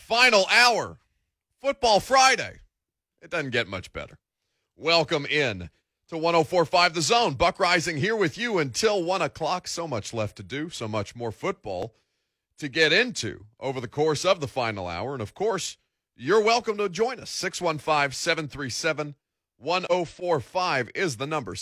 Final hour, Football Friday. It doesn't get much better. Welcome in to 104.5 The Zone. Buck Rising here with you until 1 o'clock. So much left to do, so much more football to get into over the course of the final hour. And, of course, you're welcome to join us. 615-737-1045 is the number.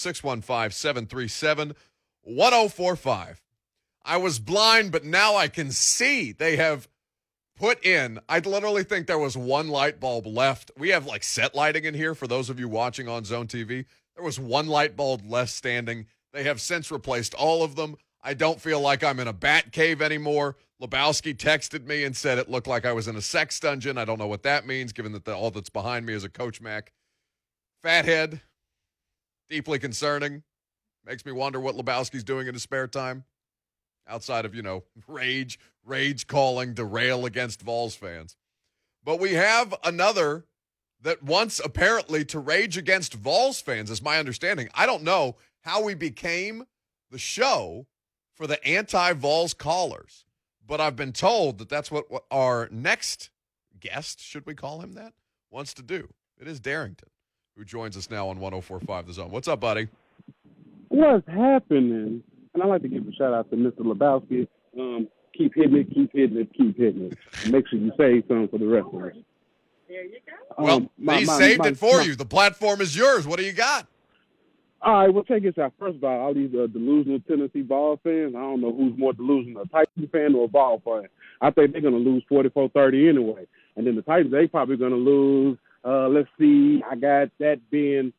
615-737-1045. I was blind, but now I can see. They have put in, I literally think there was one light bulb left. We have like set lighting in here for those of you watching on Zone TV. There was one light bulb left standing. They have since replaced all of them. I don't feel like I'm in a bat cave anymore. Lebowski texted me and said it looked like I was in a sex dungeon. I don't know what that means, given that all that's behind me is a Coach Mac fathead. Deeply concerning. Makes me wonder what Lebowski's doing in his spare time. Outside of, rage calling to rail against Vols fans. But we have another that wants apparently to rage against Vols fans, is my understanding. I don't know how we became the show for the anti-Vols callers, but I've been told that that's what our next guest, should we call him that, wants to do. It is Darrington, who joins us now on 104.5 The Zone. What's up, buddy? What's happening? And I'd like to give a shout-out to Mr. Lebowski. Keep hitting it, keep hitting it, keep hitting it. Make sure you save some for the rest of us. There you go. Well, he saved it for you. The platform is yours. What do you got? All right, well, check this out. First of all these delusional Tennessee Vols fans, I don't know who's more delusional, a Titan fan or a Vol fan. I think they're going to lose 44-30 anyway. And then the Titans, they probably going to lose, let's see, I got that being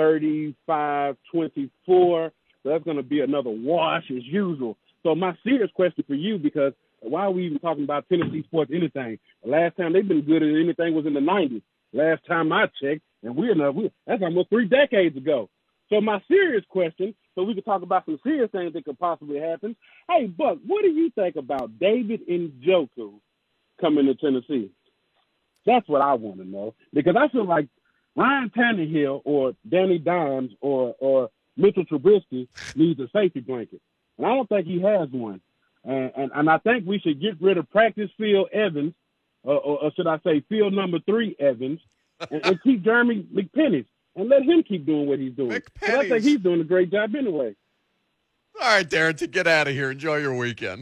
35-24. So that's going to be another wash as usual. So my serious question for you, because why are we even talking about Tennessee sports anything? The last time they've been good at anything was in the 90s. Last time I checked, and that's almost 3 decades ago. So my serious question, so we can talk about some serious things that could possibly happen. Hey, Buck, what do you think about David Njoku coming to Tennessee? That's what I want to know. Because I feel like Ryan Tannehill or Danny Dimes or Mitchell Trubisky needs a safety blanket. And I don't think he has one. And I think we should get rid of practice field Evans, or should I say field number 3 Evans, and keep Jeremy McPennis and let him keep doing what he's doing. I think he's doing a great job anyway. All right, Darrington, get out of here. Enjoy your weekend.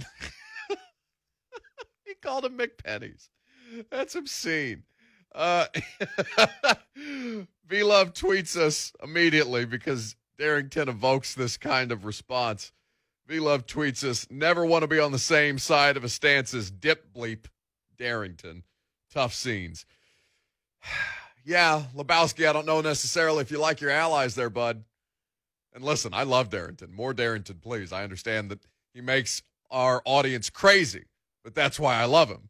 He called him McPennies. That's obscene. V-Love tweets us immediately because Darrington evokes this kind of response. V-Love tweets us, never want to be on the same side of a stance as Dip Bleep Darrington. Tough scenes. Yeah, Lebowski, I don't know necessarily if you like your allies there, bud. And listen, I love Darrington. More Darrington, please. I understand that he makes our audience crazy, but that's why I love him.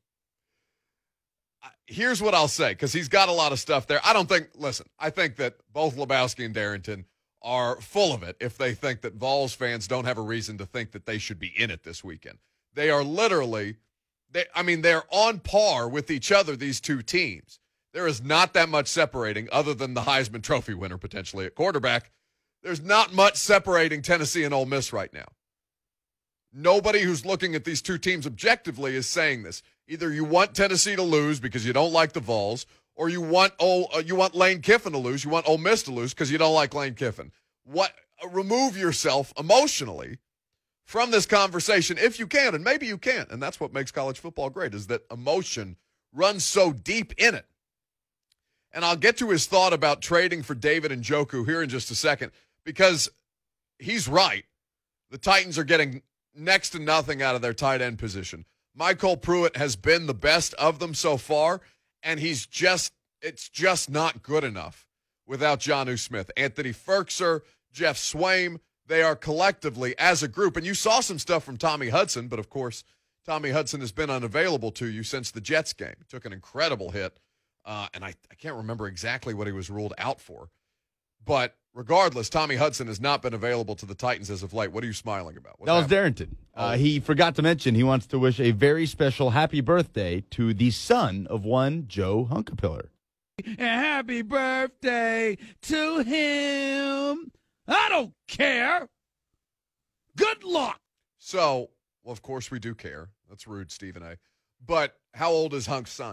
Here's what I'll say, because he's got a lot of stuff there. I think that both Lebowski and Darrington are full of it if they think that Vols fans don't have a reason to think that they should be in it this weekend. They are literally, they're on par with each other, these two teams. There is not that much separating other than the Heisman Trophy winner potentially at quarterback. There's not much separating Tennessee and Ole Miss right now. Nobody who's looking at these two teams objectively is saying this. Either you want Tennessee to lose because you don't like the Vols, or you want Lane Kiffin to lose. You want Ole Miss to lose because you don't like Lane Kiffin. Remove yourself emotionally from this conversation if you can, and maybe you can't. And that's what makes college football great, is that emotion runs so deep in it. And I'll get to his thought about trading for David Njoku here in just a second, because he's right. The Titans are getting next to nothing out of their tight end position. Michael Pruitt has been the best of them so far, and it's just not good enough without Jonnu Smith. Anthony Ferkser, Jeff Swaim, they are collectively, as a group, and you saw some stuff from Tommy Hudson, but of course, Tommy Hudson has been unavailable to you since the Jets game. He took an incredible hit, and I can't remember exactly what he was ruled out for. But regardless, Tommy Hudson has not been available to the Titans as of late. What are you smiling about? That was Darrington. He forgot to mention he wants to wish a very special happy birthday to the son of one Joe Hunkapiller. Happy birthday to him. I don't care. Good luck. So, well, of course we do care. That's rude, Stephen A. But how old is Hunk's son?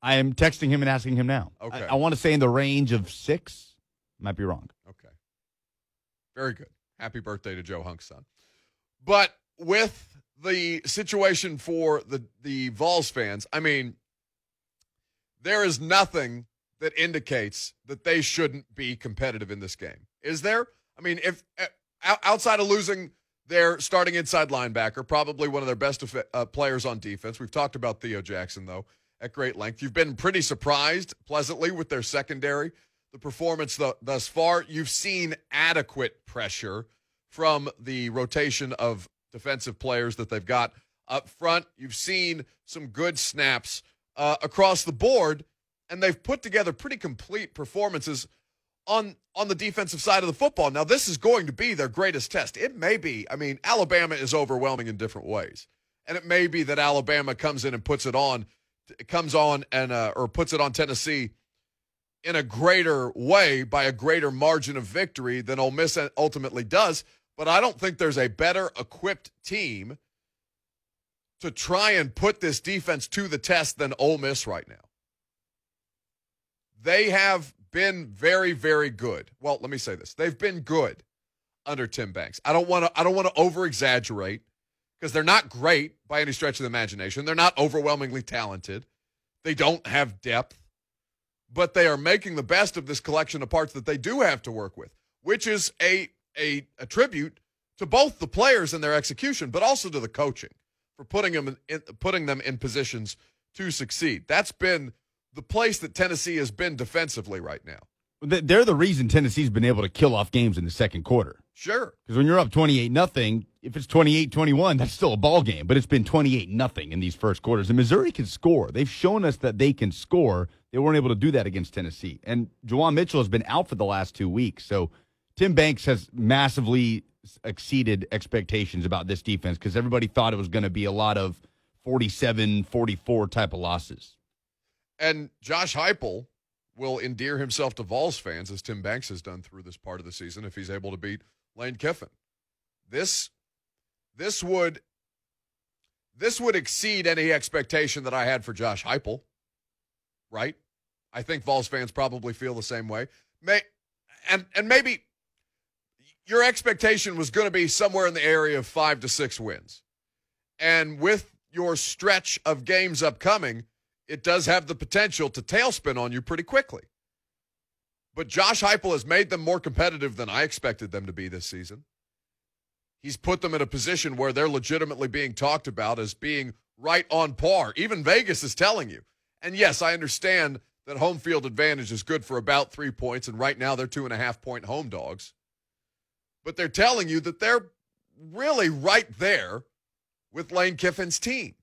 I am texting him and asking him now. Okay. I want to say in the range of 6. Might be wrong. Okay. Very good. Happy birthday to Joe Hunk's son. But with the situation for the Vols fans, I mean, there is nothing that indicates that they shouldn't be competitive in this game. Is there? I mean, if outside of losing their starting inside linebacker, probably one of their best players on defense. We've talked about Theo Jackson, though, at great length. You've been pretty surprised, pleasantly, with their secondary. The performance thus far, you've seen adequate pressure from the rotation of defensive players that they've got up front. You've seen some good snaps across the board, and they've put together pretty complete performances on the defensive side of the football. Now, this is going to be their greatest test. It may be. I mean, Alabama is overwhelming in different ways, and it may be that Alabama comes in and puts it on Tennessee in a greater way by a greater margin of victory than Ole Miss ultimately does. But I don't think there's a better equipped team to try and put this defense to the test than Ole Miss right now. They have been very, very good. Well, let me say this. They've been good under Tim Banks. I don't want to over-exaggerate because they're not great by any stretch of the imagination. They're not overwhelmingly talented. They don't have depth. But they are making the best of this collection of parts that they do have to work with, which is a tribute to both the players and their execution, but also to the coaching for putting them in positions to succeed. That's been the place that Tennessee has been defensively right now. They're the reason Tennessee's been able to kill off games in the second quarter. Sure. Because when you're up 28-0, if it's 28-21, that's still a ball game. But it's been 28-0 in these first quarters. And Missouri can score. They've shown us that they can score. They weren't able to do that against Tennessee. And Juwan Mitchell has been out for the last 2 weeks. So Tim Banks has massively exceeded expectations about this defense because everybody thought it was going to be a lot of 47-44 type of losses. And Josh Heupel will endear himself to Vols fans, as Tim Banks has done through this part of the season, if he's able to beat Lane Kiffin. This would exceed any expectation that I had for Josh Heupel, right? I think Vols fans probably feel the same way. And maybe your expectation was going to be somewhere in the area of 5 to 6 wins. And with your stretch of games upcoming, it does have the potential to tailspin on you pretty quickly. But Josh Heupel has made them more competitive than I expected them to be this season. He's put them in a position where they're legitimately being talked about as being right on par. Even Vegas is telling you. And yes, I understand that home field advantage is good for about 3 points, and right now they're 2.5-point home dogs. But they're telling you that they're really right there with Lane Kiffin's team.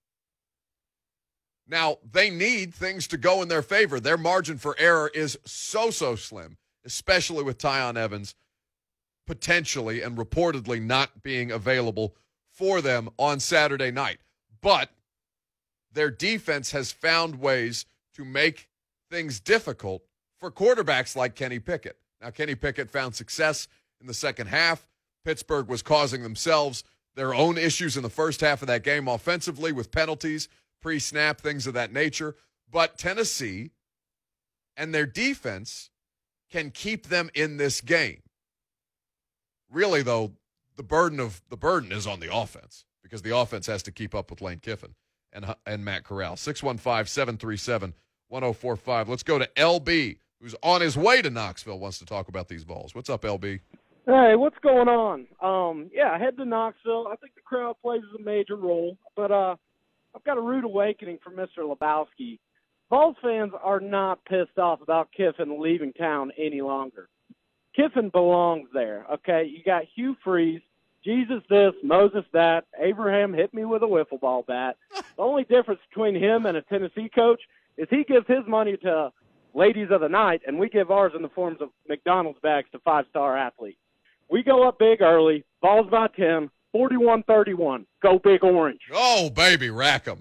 Now, they need things to go in their favor. Their margin for error is so slim, especially with Tyon Evans potentially and reportedly not being available for them on Saturday night. But their defense has found ways to make things difficult for quarterbacks like Kenny Pickett. Now, Kenny Pickett found success in the second half. Pittsburgh was causing themselves their own issues in the first half of that game offensively with penalties, pre-snap, things of that nature. But Tennessee and their defense can keep them in this game. Really, though, the burden is on the offense because the offense has to keep up with Lane Kiffin and Matt Corral. 615-737-1045. Let's go to LB, who's on his way to Knoxville, wants to talk about these Vols. What's up, LB? Hey, what's going on? I head to Knoxville. I think the crowd plays a major role, but I've got a rude awakening from Mr. Lebowski. Vols fans are not pissed off about Kiffin leaving town any longer. Kiffin belongs there, okay? You got Hugh Freeze, Jesus this, Moses that, Abraham hit me with a wiffle ball bat. The only difference between him and a Tennessee coach is he gives his money to ladies of the night, and we give ours in the forms of McDonald's bags to five-star athletes. We go up big early, Vols by 10, 41-31. Go Big Orange. Oh, baby, rack 'em.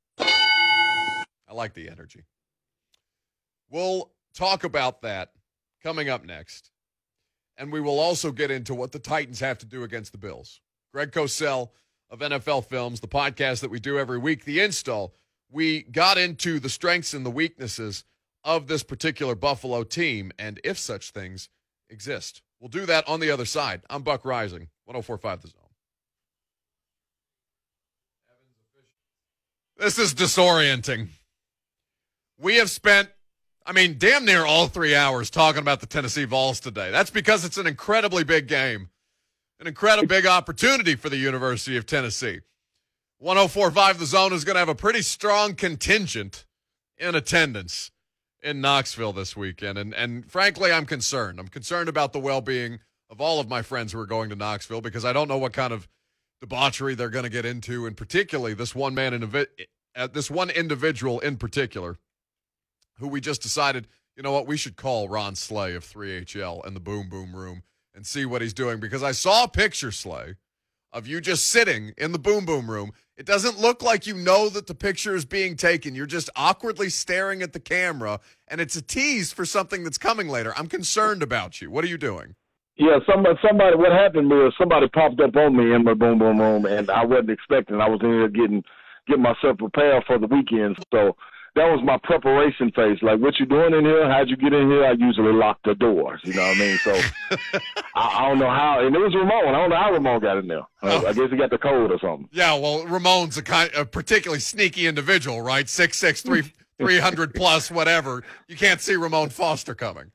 I like the energy. We'll talk about that coming up next. And we will also get into what the Titans have to do against the Bills. Greg Cosell of NFL Films, the podcast that we do every week, The Install, we got into the strengths and the weaknesses of this particular Buffalo team and if such things exist. We'll do that on the other side. I'm Buck Rising, 104.5 The Zone. This is disorienting. We have spent, damn near all 3 hours talking about the Tennessee Vols today. That's because it's an incredibly big game, an incredibly big opportunity for the University of Tennessee. 104.5 The Zone is going to have a pretty strong contingent in attendance in Knoxville this weekend. And frankly, I'm concerned. I'm concerned about the well-being of all of my friends who are going to Knoxville because I don't know what kind of debauchery they're going to get into, and particularly this one individual in particular who we just decided, you know what, we should call Ron Slay of 3HL and the Boom Boom Room and see what he's doing, because I saw a picture, Slay, of you just sitting in the Boom Boom Room. It doesn't look like you know that the picture is being taken. You're just awkwardly staring at the camera, and it's a tease for something that's coming later. I'm concerned about you. What are you doing? Yeah, somebody. What happened was somebody popped up on me in my Boom Boom Room, and I wasn't expecting. I was in here getting myself prepared for the weekend. So that was my preparation phase. Like, what you doing in here? How'd you get in here? I usually lock the doors. You know what I mean? So I don't know how. And it was Ramon. I don't know how Ramon got in there. I guess he got the code or something. Yeah, well, Ramon's a particularly sneaky individual, right? 6'6", 300 plus, whatever. You can't see Ramon Foster coming.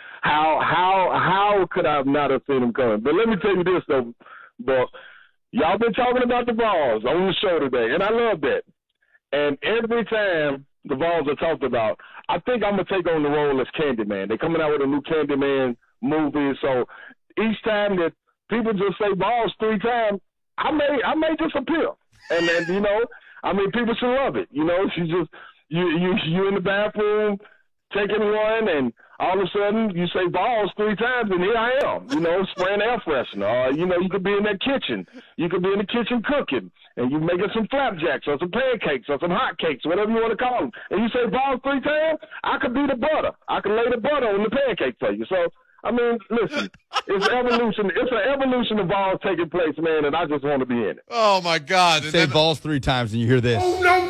How could I not have seen him coming? But let me tell you this, though, Buck. Y'all been talking about the Vols on the show today, and I love that. And every time the Vols are talked about, I think I'm going to take on the role as Candyman. They're coming out with a new Candyman movie, so each time that people just say Vols 3 times, I may disappear. And you know, people should love it. You know, you in the bathroom taking one, and all of a sudden you say Vols 3 times, and here I am, you know, spraying air freshener. You know, you could be in that kitchen. You could be in the kitchen cooking, and you making some flapjacks or some pancakes or some hot cakes, whatever you want to call them. And you say Vols 3 times, I could be the butter. I could lay the butter on the pancake for you. So, listen, it's evolution. It's an evolution of Vols taking place, man, and I just want to be in it. Oh, my God. Say Vols 3 times and you hear this. Oh, no.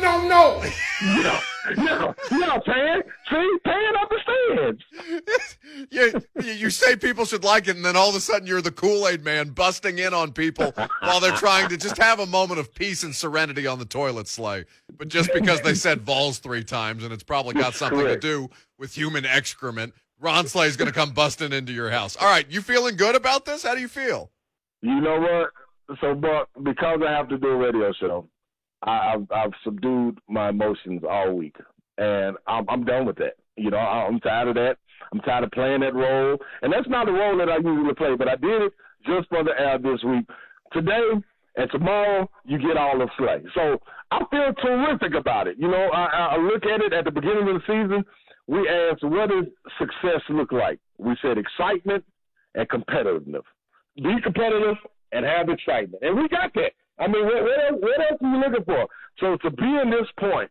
No, Pan. See? Pan understands. You say people should like it, and then all of a sudden you're the Kool-Aid man busting in on people while they're trying to just have a moment of peace and serenity on the toilet, Slay. But just because they said Vols 3 times, and it's probably got something to do with human excrement, Ron Slay's going to come busting into your house. All right, you feeling good about this? How do you feel? You know what? So, Buck, because I have to do a radio show, I've subdued my emotions all week, and I'm done with that. You know, I'm tired of that. I'm tired of playing that role, and that's not a role that I usually play, but I did it just for the air this week. Today and tomorrow, you get all of Slay. So I feel terrific about it. You know, I look at it at the beginning of the season. We asked, what does success look like? We said excitement and competitiveness. Be competitive and have excitement, and we got that. What else are you looking for? So to be in this point,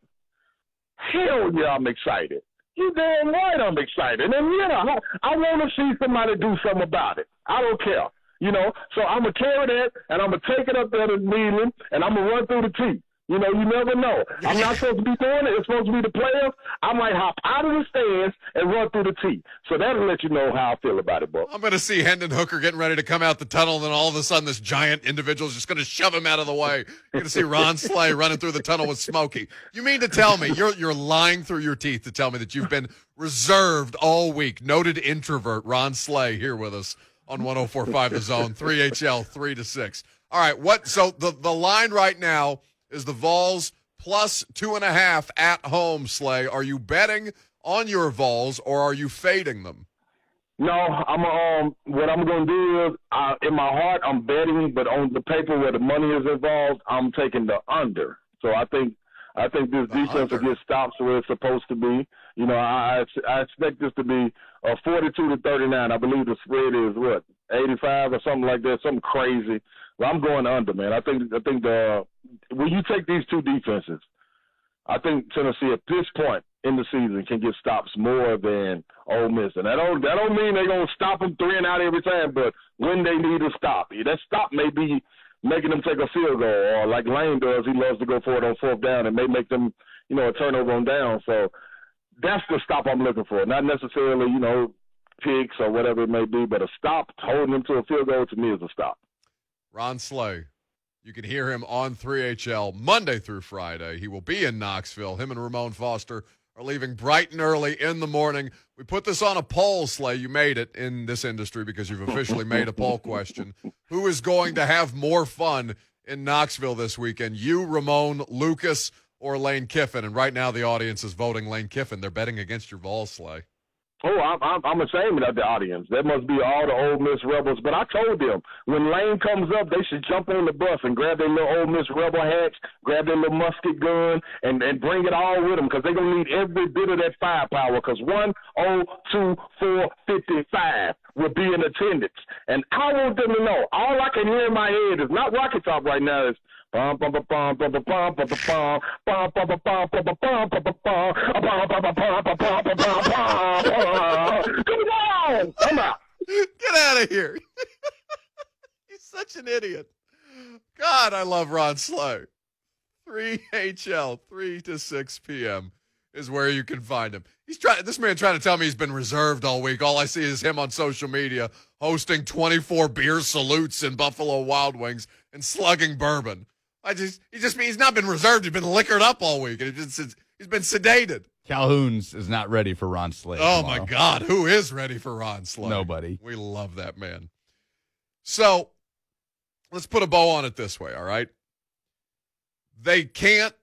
hell yeah, I'm excited. You damn right I'm excited. And I want to see somebody do something about it. I don't care. You know, so I'm going to carry that, and I'm going to take it up there to Neyland, and I'm going to run through the tee. You know, you never know. I'm not supposed to be doing it. It's supposed to be the players. I might hop out of the stands and run through the tee. So that'll let you know how I feel about it, bro. I'm going to see Hendon Hooker getting ready to come out the tunnel, and then all of a sudden this giant individual is just going to shove him out of the way. You're going to see Ron Slay running through the tunnel with Smokey. You mean to tell me, you're lying through your teeth to tell me that you've been reserved all week. Noted introvert Ron Slay here with us on 104.5 The Zone, 3HL 3 to 6. All right, so the line right now is the Vols plus 2.5 at home, Slay. Are you betting on your Vols, or are you fading them? No, what I'm going to do is, in my heart, I'm betting, but on the paper where the money is involved, I'm taking the under. So I think this defense will get stops where it's supposed to be. You know, I expect this to be 42-39. I believe the spread is 85 or something like that, something crazy. Well, I'm going under, man. I think when you take these two defenses, I think Tennessee at this point in the season can get stops more than Ole Miss, and that don't mean they're gonna stop them 3 and out every time. But when they need a stop, that stop may be making them take a field goal, or like Lane does, he loves to go for it on fourth down and may make them, a turnover on down. So that's the stop I'm looking for. Not necessarily, picks or whatever it may be, but a stop holding them to a field goal to me is a stop. Ron Slay. You can hear him on 3HL Monday through Friday. He will be in Knoxville. Him and Ramon Foster are leaving bright and early in the morning. We put this on a poll, Slay. You made it in this industry because you've officially made a poll question. Who is going to have more fun in Knoxville this weekend? You, Ramon, Lucas, or Lane Kiffin? And right now the audience is voting Lane Kiffin. They're betting against your Vols, Slay. Oh, I'm ashamed of the audience. That must be all the Ole Miss Rebels. But I told them, when Lane comes up, they should jump on the bus and grab their little Ole Miss Rebel hats, grab their little musket gun, and bring it all with them, because they're going to need every bit of that firepower, because 102-455 will be in attendance. And I want them to know, all I can hear in my head is not Rocket Talk right now, is bum bum bum bum bum bum bum bum bum bum bum bum bum bum bum bum bum bum. Come on, I'm out. Get out of here. He's such an idiot. God, I love Ron Slay. 3HL, 3 to 6 p.m. is where you can find him. This man trying to tell me he's been reserved all week. All I see is him on social media hosting 24 beer salutes in Buffalo Wild Wings and slugging bourbon. He's not been reserved. He's been liquored up all week. And he's been sedated. Calhoun's is not ready for Ron Slay. Oh, tomorrow. my God. Who is ready for Ron Slay? Nobody. We love that man. So let's put a bow on it this way, all right? They can't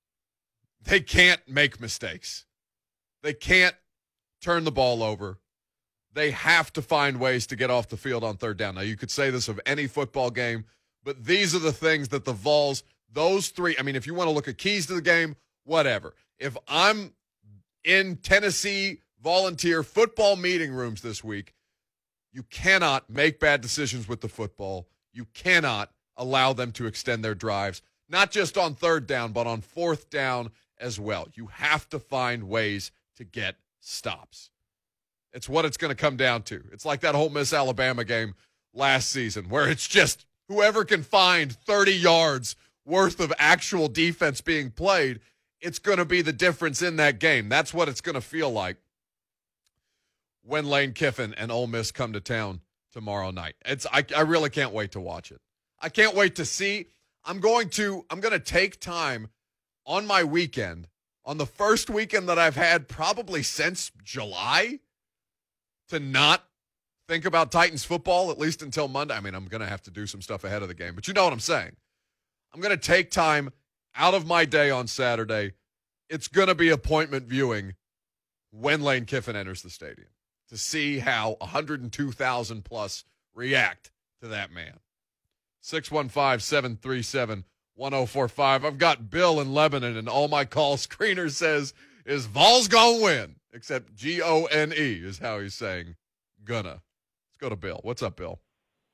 make mistakes. They can't turn the ball over. They have to find ways to get off the field on third down. Now, you could say this of any football game, but these are the things that the Vols, those three, if you want to look at keys to the game, whatever. If I'm in Tennessee volunteer football meeting rooms this week, you cannot make bad decisions with the football. You cannot allow them to extend their drives, not just on third down, but on fourth down as well. You have to find ways to get stops. It's what it's going to come down to. It's like that Ole Miss Alabama game last season, where it's just whoever can find 30 yards worth of actual defense being played, it's going to be the difference in that game. That's what it's going to feel like when Lane Kiffin and Ole Miss come to town tomorrow night. I really can't wait to watch it. I can't wait to see. I'm going to take time on my weekend, on the first weekend that I've had probably since July, to not think about Titans football, at least until Monday. I'm going to have to do some stuff ahead of the game, but you know what I'm saying. I'm going to take time out of my day on Saturday. It's going to be appointment viewing when Lane Kiffin enters the stadium to see how 102,000 plus react to that man. 615-737-1045. I've got Bill in Lebanon, and all my call screener says is Vols gonna win, except Gone is how he's saying gonna. Let's go to Bill. What's up, Bill?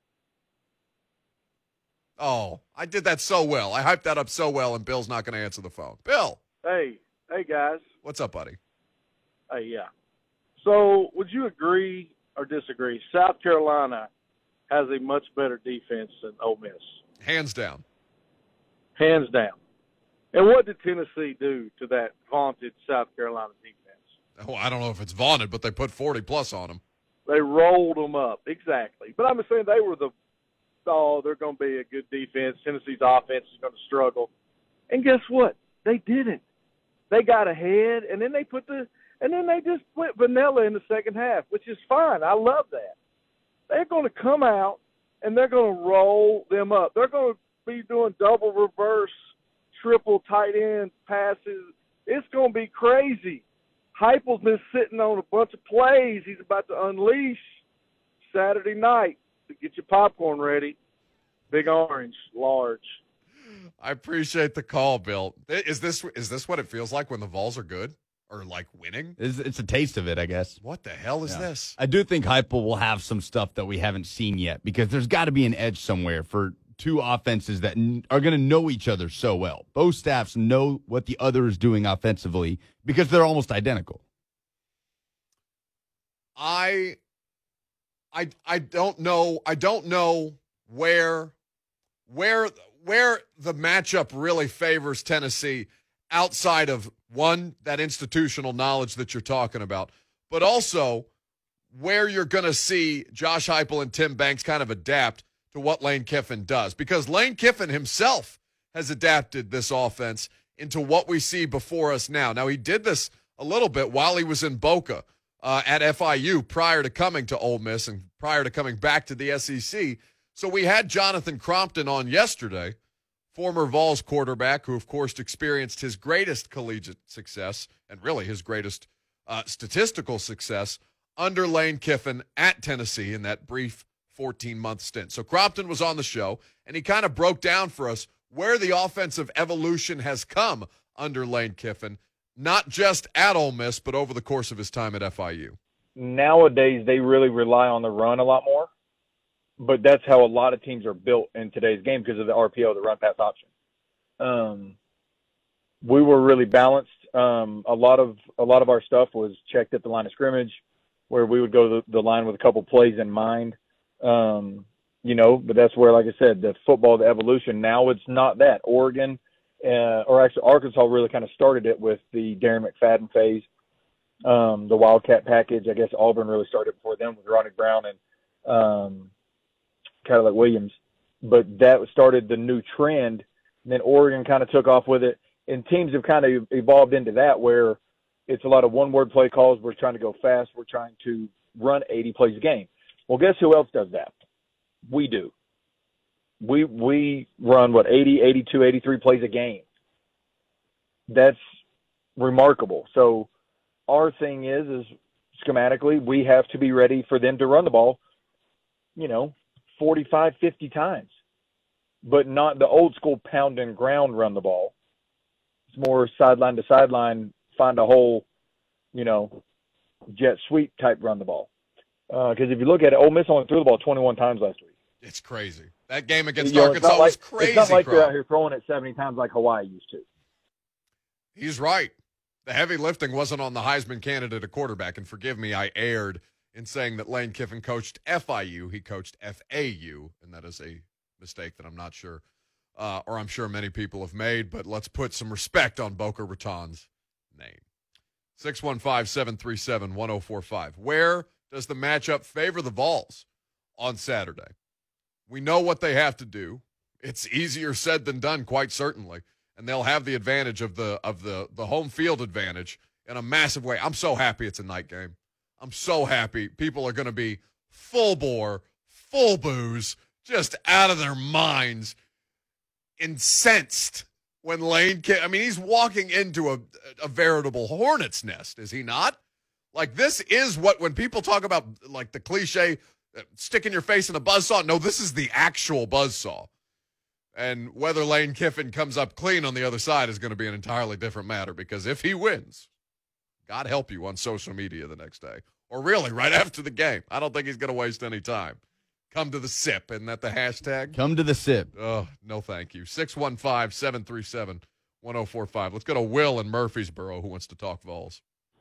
Oh, I did that so well. I hyped that up so well, and Bill's not going to answer the phone. Bill. Hey guys. What's up, buddy? Hey, yeah. So would you agree or disagree? South Carolina has a much better defense than Ole Miss. Hands down. Hands down. And what did Tennessee do to that vaunted South Carolina defense? Oh, I don't know if it's vaunted, but they put 40-plus on them. They rolled them up, exactly. But I'm saying they were they're going to be a good defense. Tennessee's offense is going to struggle. And guess what? They didn't. They got ahead, and then they just went vanilla in the second half, which is fine. I love that. They're going to come out, and they're going to roll them up. They're going to be doing double reverse, triple tight end passes. It's going to be crazy. Heupel's been sitting on a bunch of plays he's about to unleash Saturday night. To get your popcorn ready. Big orange, large. I appreciate the call, Bill. Is this what it feels like when the Vols are good or like winning? It's a taste of it, I guess. What the hell is this? I do think Heupel will have some stuff that we haven't seen yet, because there's got to be an edge somewhere for two offenses that are going to know each other so well. Both staffs know what the other is doing offensively because they're almost identical. I don't know where where the matchup really favors Tennessee outside of, one, that institutional knowledge that you're talking about, but also where you're going to see Josh Heupel and Tim Banks kind of adapt to what Lane Kiffin does. Because Lane Kiffin himself has adapted this offense into what we see before us now. Now, he did this a little bit while he was in Boca at FIU prior to coming to Ole Miss and prior to coming back to the SEC. So we had Jonathan Crompton on yesterday, former Vols quarterback who, of course, experienced his greatest collegiate success and really his greatest statistical success under Lane Kiffin at Tennessee in that brief 14-month stint. So Crompton was on the show, and he kind of broke down for us where the offensive evolution has come under Lane Kiffin, not just at Ole Miss, but over the course of his time at FIU. Nowadays, they really rely on the run a lot more, but that's how a lot of teams are built in today's game because of the RPO, the run-pass option. We were really balanced. A lot of our stuff was checked at the line of scrimmage, where we would go to the line with a couple plays in mind. But that's where, like I said, the football, the evolution, now it's not that. Oregon, or actually Arkansas really kind of started it with the Darren McFadden phase, the Wildcat package. I guess Auburn really started before them with Ronnie Brown and Cadillac Williams. But that started the new trend. And then Oregon kind of took off with it. And teams have kind of evolved into that where it's a lot of one-word play calls. We're trying to go fast. We're trying to run 80 plays a game. Well, guess who else does that? We do. We run, 80, 82, 83 plays a game. That's remarkable. So our thing is schematically, we have to be ready for them to run the ball, 45, 50 times. But not the old school pound and ground run the ball. It's more sideline to sideline, find a hole, jet sweep type run the ball. Because if you look at it, Ole Miss only threw the ball 21 times last week. It's crazy. That game against Arkansas was crazy. It's not like they're out here throwing it 70 times like Hawaii used to. He's right. The heavy lifting wasn't on the Heisman candidate at quarterback. And forgive me, I erred in saying that Lane Kiffin coached FIU. He coached FAU, and that is a mistake that I'm not sure, or I'm sure many people have made. But let's put some respect on Boca Raton's name. 615-737-1045. Where does the matchup favor the Vols on Saturday? We know what they have to do. It's easier said than done, quite certainly. And they'll have the advantage of the home field advantage in a massive way. I'm so happy it's a night game. I'm so happy. People are going to be full bore, full booze, just out of their minds, incensed when Lane he's walking into a veritable hornet's nest, is he not? Like, this is what, when people talk about, like, the cliche, sticking your face in a buzzsaw, no, this is the actual buzzsaw. And whether Lane Kiffin comes up clean on the other side is going to be an entirely different matter, because if he wins, God help you on social media the next day. Or really, right after the game. I don't think he's going to waste any time. Come to the sip. Isn't that the hashtag? Come to the sip. Oh, no thank you. 615-737-1045. Let's go to Will in Murfreesboro who wants to talk Vols.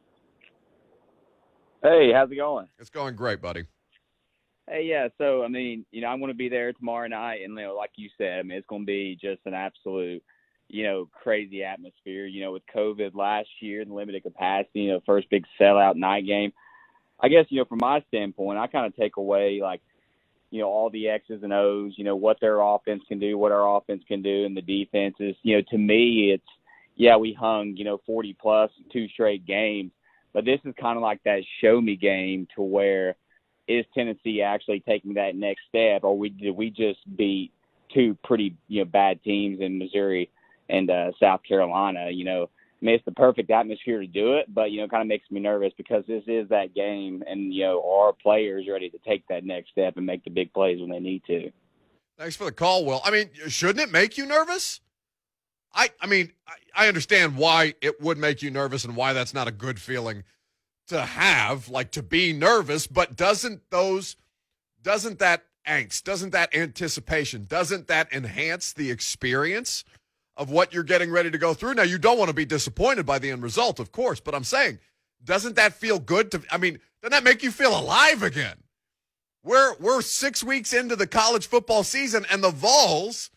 Hey, how's it going? It's going great, buddy. Hey, yeah, so, I'm going to be there tomorrow night, and, like you said, it's going to be just an absolute, crazy atmosphere. With COVID last year and limited capacity, first big sellout night game. I guess, from my standpoint, I kind of take away, all the X's and O's, what their offense can do, what our offense can do, and the defenses. To me, it's, we hung, 40-plus, 2 straight games. But this is kind of like that show-me game to where is Tennessee actually taking that next step, or did we just beat 2 pretty bad teams in Missouri and South Carolina? It's the perfect atmosphere to do it, but kind of makes me nervous because this is that game, and our players ready to take that next step and make the big plays when they need to. Thanks for the call, Will. Shouldn't it make you nervous? I understand why it would make you nervous and why that's not a good feeling to have, to be nervous, but doesn't that angst, doesn't that anticipation, doesn't that enhance the experience of what you're getting ready to go through? Now, you don't want to be disappointed by the end result, of course, but I'm saying, doesn't that feel good doesn't that make you feel alive again? We're 6 weeks into the college football season, and the Vols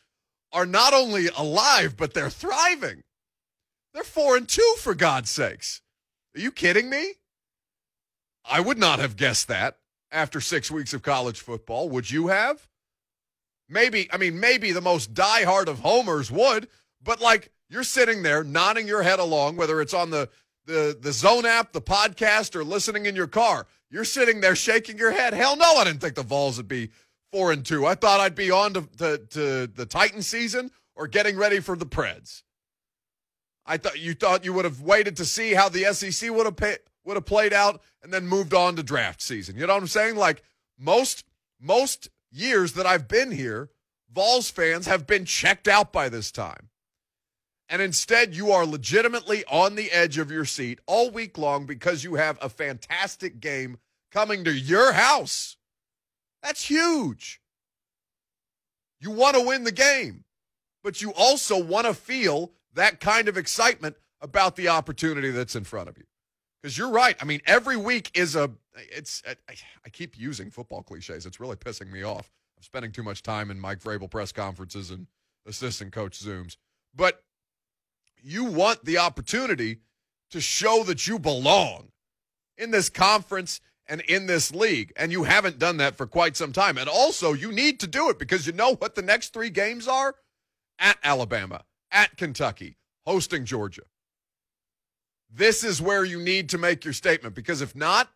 are not only alive, but they're thriving. They're 4-2, for God's sakes. Are you kidding me? I would not have guessed that after 6 weeks of college football. Would you have? Maybe the most diehard of homers would, but like you're sitting there nodding your head along, whether it's on the Zone app, the podcast, or listening in your car. You're sitting there shaking your head. Hell no, I didn't think the Vols would be 4-2. I thought I'd be on to the Titan season or getting ready for the Preds. I thought you would have waited to see how the SEC would have played out and then moved on to draft season. You know what I'm saying? Like most years that I've been here, Vols fans have been checked out by this time. And instead, you are legitimately on the edge of your seat all week long because you have a fantastic game coming to your house. That's huge. You want to win the game, but you also want to feel that kind of excitement about the opportunity that's in front of you. Because you're right. I mean, every week is I keep using football cliches. It's really pissing me off. I'm spending too much time in Mike Vrabel press conferences and assistant coach Zooms. But you want the opportunity to show that you belong in this conference and in this league. And you haven't done that for quite some time. And also, you need to do it because you know what the next 3 games are? At Alabama, at Kentucky, hosting Georgia. This is where you need to make your statement because if not,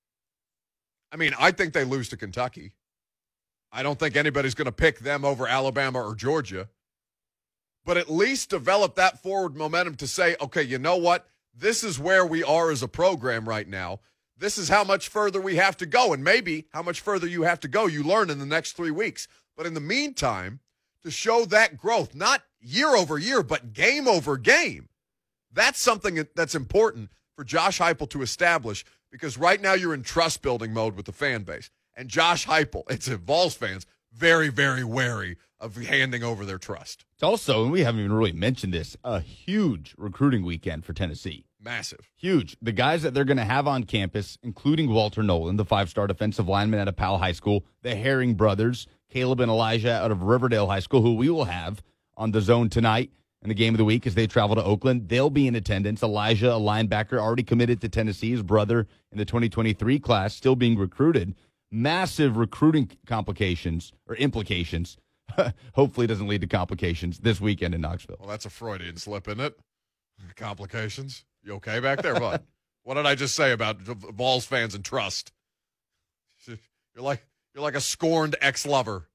I think they lose to Kentucky. I don't think anybody's going to pick them over Alabama or Georgia. But at least develop that forward momentum to say, okay, you know what? This is where we are as a program right now. This is how much further we have to go. And maybe how much further you have to go, you learn in the next 3 weeks. But in the meantime, to show that growth, not year over year, but game over game, that's something that's important for Josh Heupel to establish because right now you're in trust-building mode with the fan base. And Josh Heupel, it's Vols fans, very, very wary of handing over their trust. It's also, and we haven't even really mentioned this, a huge recruiting weekend for Tennessee. Massive. Huge. The guys that they're going to have on campus, including Walter Nolan, the 5-star defensive lineman out of Powell High School, the Herring brothers, Caleb and Elijah out of Riverdale High School, who we will have on the Zone tonight in the game of the week as they travel to Oakland. They'll be in attendance. Elijah, a linebacker, already committed to Tennessee, his brother in the 2023 class, still being recruited. Massive recruiting complications or implications. Hopefully it doesn't lead to complications this weekend in Knoxville. Well, that's a Freudian slip, isn't it? Complications. You okay back there, bud? What did I just say about Vols fans and trust? You're like a scorned ex-lover.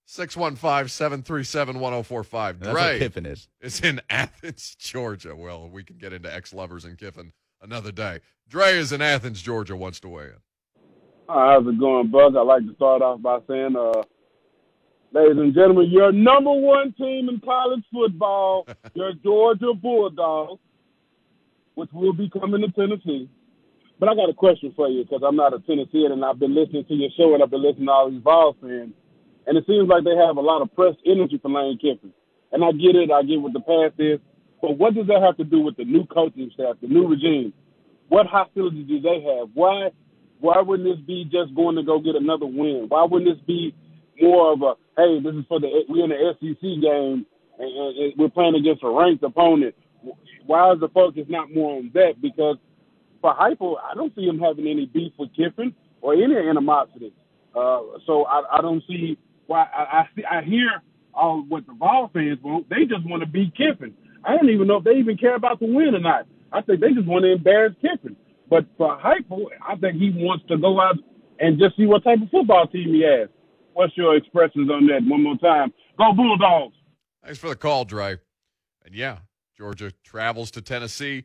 615-737-1045. That's what Kiffin is. It's in Athens, Georgia. Well, we can get into ex-lovers and Kiffin another day. Dre is in Athens, Georgia, wants to weigh in. How's it going, Buck? I'd like to start off by saying, ladies and gentlemen, your number one team in college football, your Georgia Bulldogs, which will be coming to Tennessee. But I got a question for you because I'm not a Tennessean, and I've been listening to your show, and I've been listening to all these Vols fans. And it seems like they have a lot of press energy for Lane Kiffin. And I get it. I get what the past is. But what does that have to do with the new coaching staff, the new regime? What hostility do they have? Why wouldn't this be just going to go get another win? Why wouldn't this be more of a, hey, this is we're in the SEC game and we're playing against a ranked opponent? Why is the focus not more on that? Because for Heupel, I don't see him having any beef with Kiffin or any animosity. So I don't see why. I hear all what the Vol fans want. They just want to beat Kiffin. I don't even know if they even care about the win or not. I think they just want to embarrass Kiffin. But for Heupel, I think he wants to go out and just see what type of football team he has. What's your expressions on that one more time? Go Bulldogs. Thanks for the call, Dre. And yeah, Georgia travels to Tennessee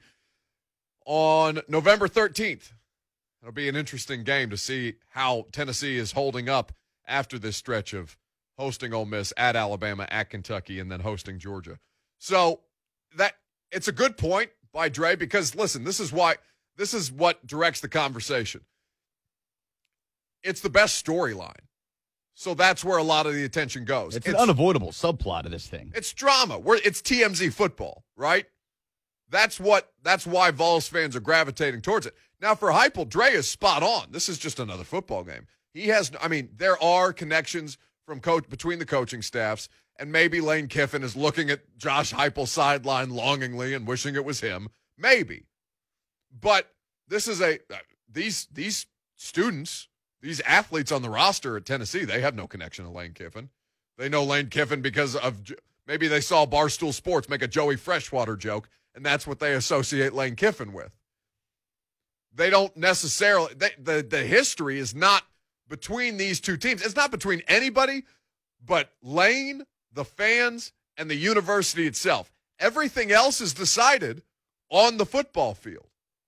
on November 13th. It'll be an interesting game to see how Tennessee is holding up after this stretch of hosting Ole Miss, at Alabama, at Kentucky, and then hosting Georgia. So that it's a good point by Dre because, listen, this is what directs the conversation. It's the best storyline. So that's where a lot of the attention goes. It's an unavoidable subplot of this thing. It's drama. It's TMZ football, right? That's why Vols fans are gravitating towards it. Now, for Heupel, Dre is spot on. This is just another football game. There are connections between the coaching staffs, And maybe Lane Kiffin is looking at Josh Heupel's sideline longingly and wishing it was him. Maybe. But this is these students, these athletes on the roster at Tennessee, they have no connection to Lane Kiffin. They know Lane Kiffin because of maybe they saw Barstool Sports make a Joey Freshwater joke, and that's what they associate Lane Kiffin with. They don't necessarily the history is not between these two teams. It's not between anybody but Lane, the fans, and the university itself. Everything else is decided on the football field.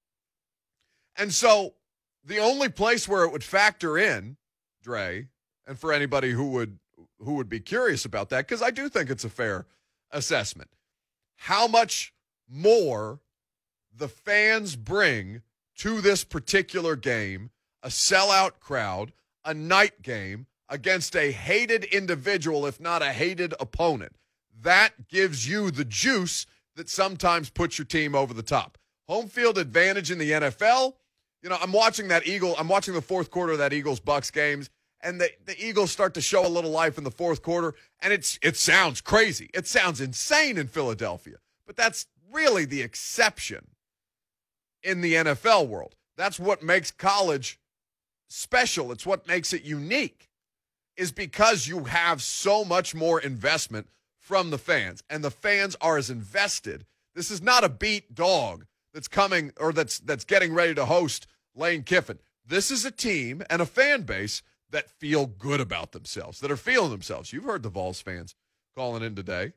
And so the only place where it would factor in, Dre, and for anybody who would be curious about that, because I do think it's a fair assessment, how much more the fans bring to this particular game, a sellout crowd, a night game against a hated individual, if not a hated opponent. That gives you the juice that sometimes puts your team over the top. Home field advantage in the NFL. You know, I'm watching the fourth quarter of that Eagles-Bucks games, and the Eagles start to show a little life in the fourth quarter, and it sounds crazy. It sounds insane in Philadelphia. But that's really the exception in the NFL world. That's what makes college special. It's what makes it unique, is because you have so much more investment from the fans, and the fans are as invested. This is not a beat dog that's coming or that's getting ready to host Lane Kiffin. This is a team and a fan base that feel good about themselves, that are feeling themselves. You've heard the Vols fans calling in today.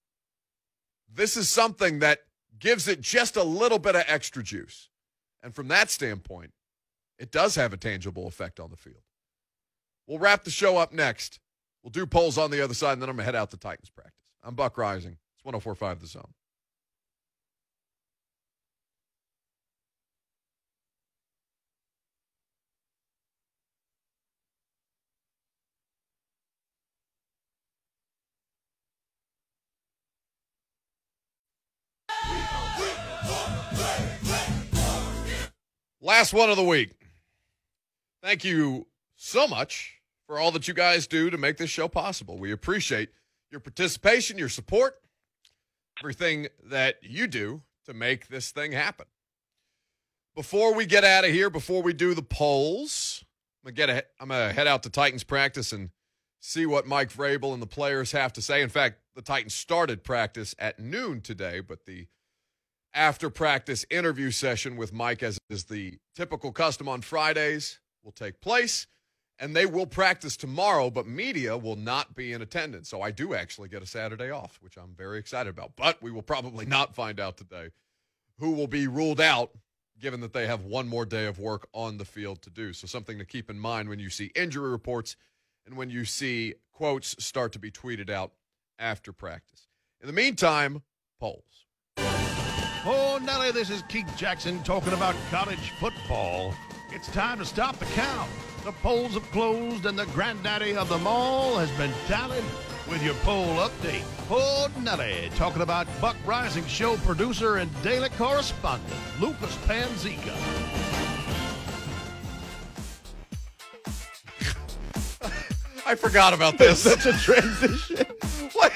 This is something that gives it just a little bit of extra juice. And from that standpoint, it does have a tangible effect on the field. We'll wrap the show up next. We'll do polls on the other side, and then I'm going to head out to Titans practice. I'm Buck Rising. It's 104.5 The Zone. Last one of the week. Thank you so much for all that you guys do to make this show possible. We appreciate your participation, your support, everything that you do to make this thing happen. Before we get out of here, before we do the polls, I'm going to head out to Titans practice and see what Mike Vrabel and the players have to say. In fact, the Titans started practice at noon today, but the after-practice interview session with Mike, as is the typical custom on Fridays, will take place, and they will practice tomorrow, but media will not be in attendance. So I do actually get a Saturday off, which I'm very excited about. But we will probably not find out today who will be ruled out, given that they have one more day of work on the field to do. So something to keep in mind when you see injury reports and when you see quotes start to be tweeted out after practice. In the meantime, polls. Oh, Nelly, this is Keith Jackson talking about college football. It's time to stop the count. The polls have closed, and the granddaddy of them all has been tallied with your poll update. Oh, Nelly, talking about Buck Rising show producer and daily correspondent, Lucas Panzica. I forgot about this. Such a transition. What?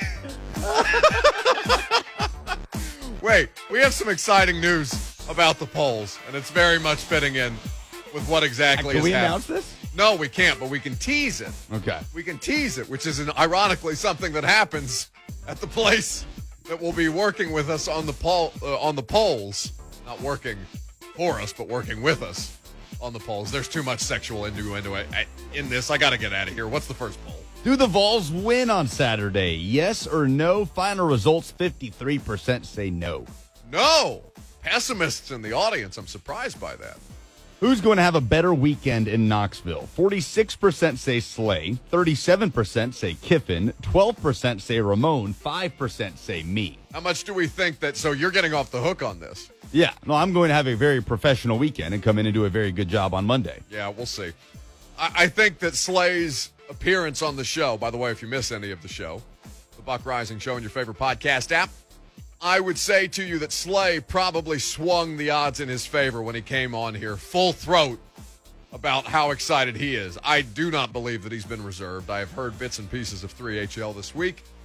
Wait, we have some exciting news about the polls, and it's very much fitting in with what exactly Can is we happening. announce this? No, we can't, but we can tease it. Okay. We can tease it, which is ironically something that happens at the place that will be working with us on the polls. Not working for us, but working with us on the polls. There's too much sexual innuendo in this. I got to get out of here. What's the first poll? Do the Vols win on Saturday? Yes or no? Final results, 53% say no. No. Pessimists in the audience. I'm surprised by that. Who's going to have a better weekend in Knoxville? 46% say Slay, 37% say Kiffin, 12% say Ramon, 5% say me. How much do we think that? So you're getting off the hook on this. Yeah, no, I'm going to have a very professional weekend and come in and do a very good job on Monday. Yeah, we'll see. I think that Slay's appearance on the show, by the way, if you miss any of the show, the Buck Rising Show in your favorite podcast app, I would say to you that Slay probably swung the odds in his favor when he came on here full throat about how excited he is. I do not believe that he's been reserved. I have heard bits and pieces of 3HL this week,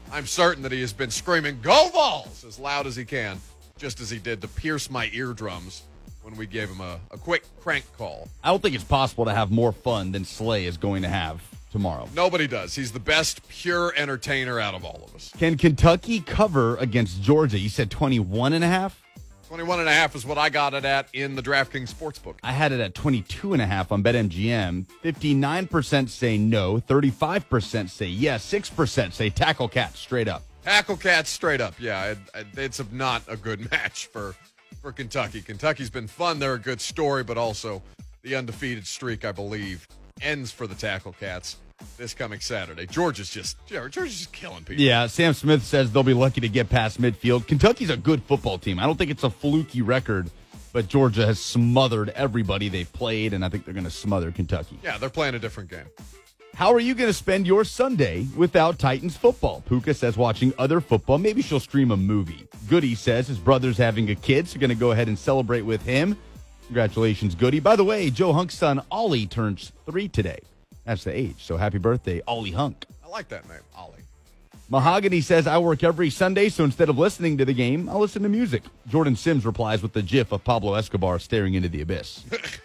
I'm certain that he has been screaming, "Go Vols!" as loud as he can, just as he did to pierce my eardrums when we gave him a quick crank call. I don't think it's possible to have more fun than Slay is going to have tomorrow. Nobody does. He's the best pure entertainer out of all of us. Can Kentucky cover against Georgia? You said 21.5? 21.5 is what I got it at in the DraftKings Sportsbook. I had it at 22.5 on BetMGM. 59% say no, 35% say yes, 6% say Tackle Cats straight up. Tackle Cats straight up, yeah. It's not a good match for Kentucky. Kentucky's been fun. They're a good story, but also the undefeated streak, I believe, ends for the Tackle Cats this coming Saturday. Georgia's just killing people. Yeah, Sam Smith says they'll be lucky to get past midfield. Kentucky's a good football team. I don't think it's a fluky record, but Georgia has smothered everybody they've played, and I think they're going to smother Kentucky. Yeah, they're playing a different game. How are you going to spend your Sunday without Titans football? Puka says watching other football. Maybe she'll stream a movie. Goody says his brother's having a kid, so going to go ahead and celebrate with him. Congratulations, Goody. By the way, Joe Hunk's son, Ollie, turns 3 today. That's the age. So happy birthday, Ollie Hunk. I like that name, Ollie. Mahogany says, I work every Sunday, so instead of listening to the game, I'll listen to music. Jordan Sims replies with the gif of Pablo Escobar staring into the abyss.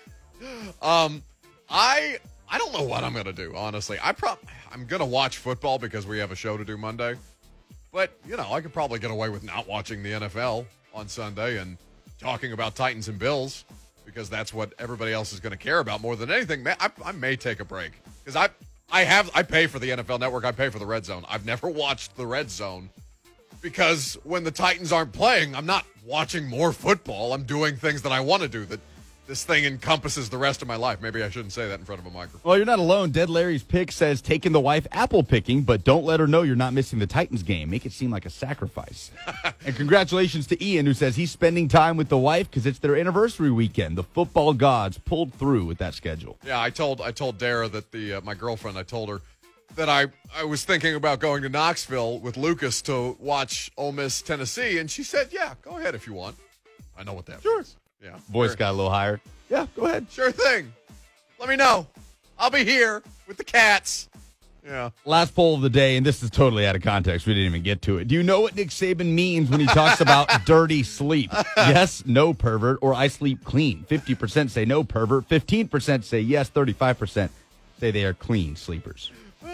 I don't know what I'm going to do, honestly. I'm going to watch football because we have a show to do Monday. But, I could probably get away with not watching the NFL on Sunday and talking about Titans and Bills because that's what everybody else is going to care about more than anything. I may take a break because I pay for the NFL Network. I pay for the Red Zone. I've never watched the Red Zone because when the Titans aren't playing, I'm not watching more football. I'm doing things that I want to do that this thing encompasses the rest of my life. Maybe I shouldn't say that in front of a microphone. Well, you're not alone. Dead Larry's pick says taking the wife apple picking, but don't let her know you're not missing the Titans game. Make it seem like a sacrifice. And congratulations to Ian, who says he's spending time with the wife because it's their anniversary weekend. The football gods pulled through with that schedule. Yeah, I told Dara that my girlfriend, I told her that I was thinking about going to Knoxville with Lucas to watch Ole Miss Tennessee, and she said, yeah, go ahead if you want. I know what that means. Yeah. Voice sure. got a little higher. Yeah, go ahead. Sure thing. Let me know. I'll be here with the cats. Yeah. Last poll of the day, and this is totally out of context. We didn't even get to it. Do you know what Nick Saban means when he talks about dirty sleep? Yes, no, pervert, or I sleep clean. 50% say no, pervert. 15% say yes. 35% say they are clean sleepers.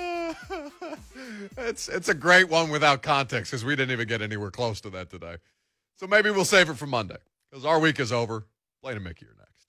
It's a great one without context because we didn't even get anywhere close to that today. So maybe we'll save it for Monday because our week is over. Blaine and Mickey are next.